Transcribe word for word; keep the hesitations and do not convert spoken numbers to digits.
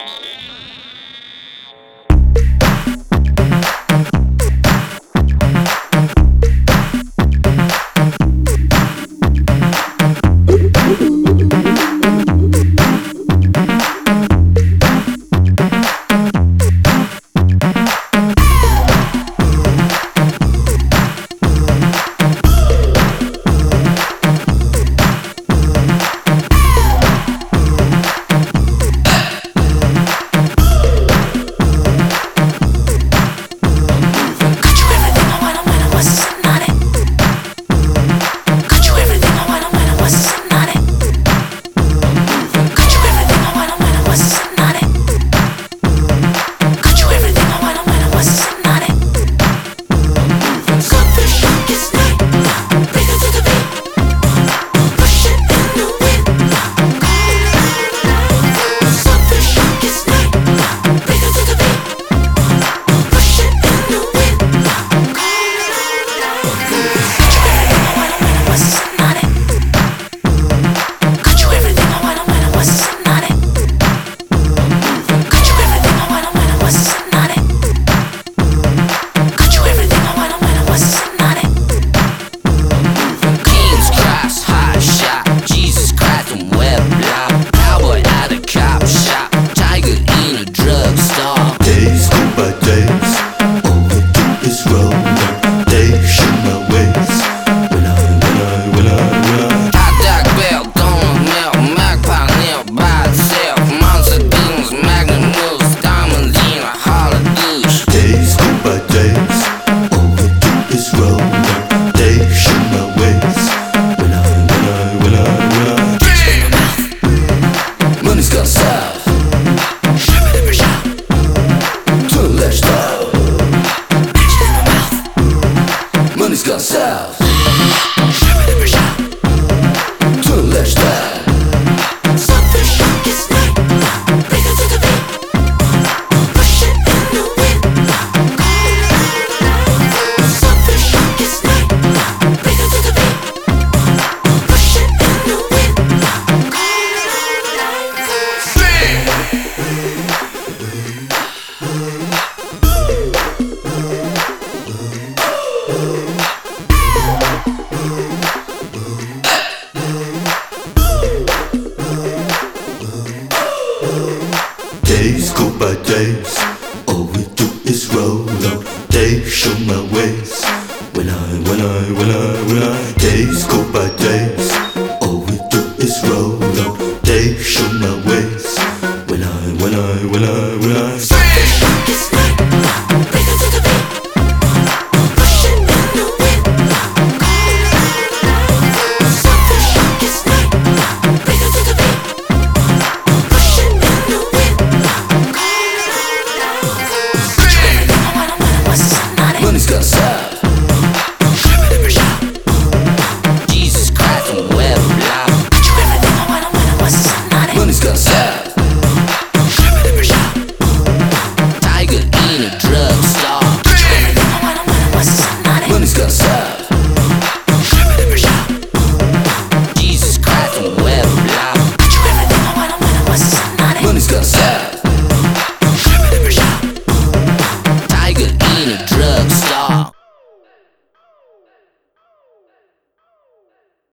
Days go by days, all we do is roll on. They show my ways. When I, when I, when I, when I. Days go by days, all we do is roll on. They show my ways. When I, when I, when I, when I.